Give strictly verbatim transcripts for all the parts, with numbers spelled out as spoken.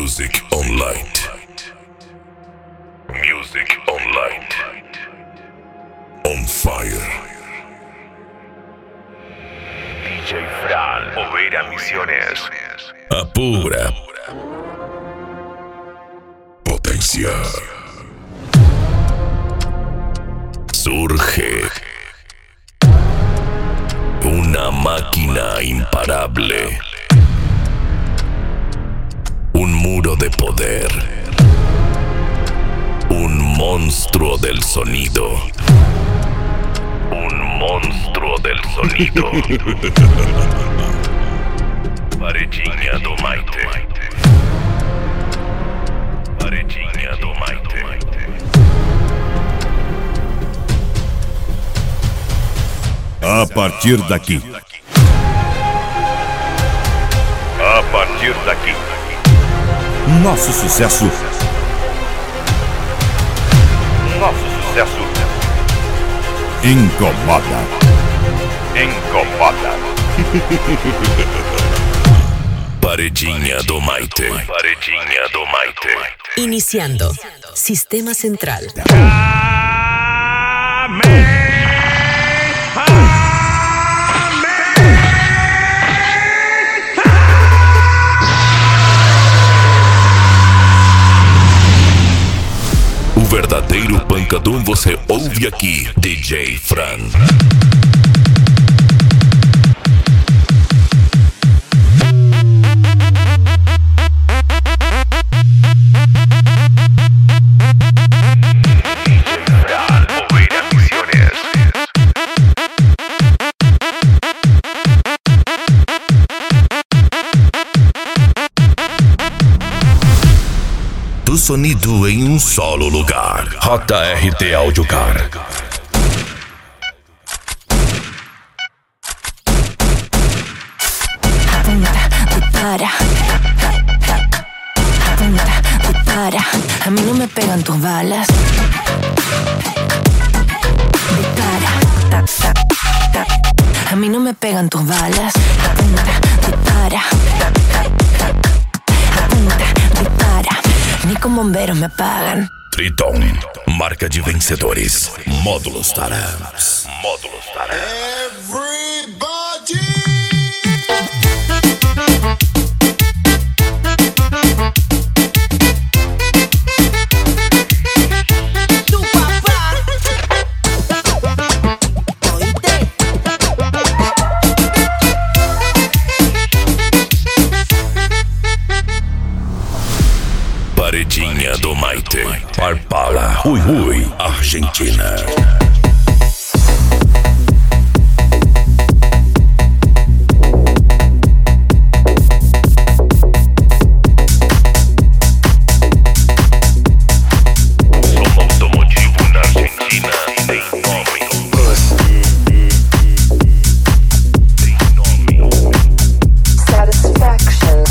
Music Online. Music Online. On fire. D J Fran, Oveira Misiones. Apura. Potencia. Surge una máquina imparable. Un muro de poder. Un monstruo del sonido. Un monstruo del sonido. Paredinha do Maite. Paredinha do Maite. A partir daqui. A partir daqui. Nosso sucesso. Nosso sucesso Incomoda. incomoda. Paredinha do Maite. Paredinha do Maite. Iniciando. Sistema Central. O verdadeiro pancadão você ouve aqui, D J Fran. Oveira Misiones. Do sonido em um solo lugar. J R T Audiocar. Apunta, dispara. Apunta, dispara. A mí no me pegan tus balas. Dispara. Ta, ta, ta. A mí no me pegan tus balas. Apunta, dispara. Apunta, dispara. Ni con bomberos me pagan. Triton, marca de vencedores. Módulos Tarams. Módulos Tarams. Tu papá. Oíste. Paredinha do Maite. Parpala. Ui, ui, Argentina. Som automotivo na Argentina tem nome. Tem nome. Satisfaction.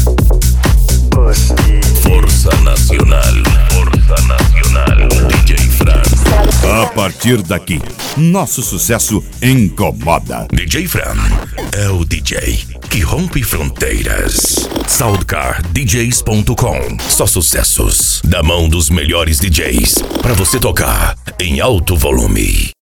Força Nacional. Força Nacional. D J Fran. A partir daqui. Nosso sucesso incomoda. D J Fran é o D J que rompe fronteiras. Soundcar D Js ponto com. Só sucessos da mão dos melhores D Js pra você tocar em alto volume.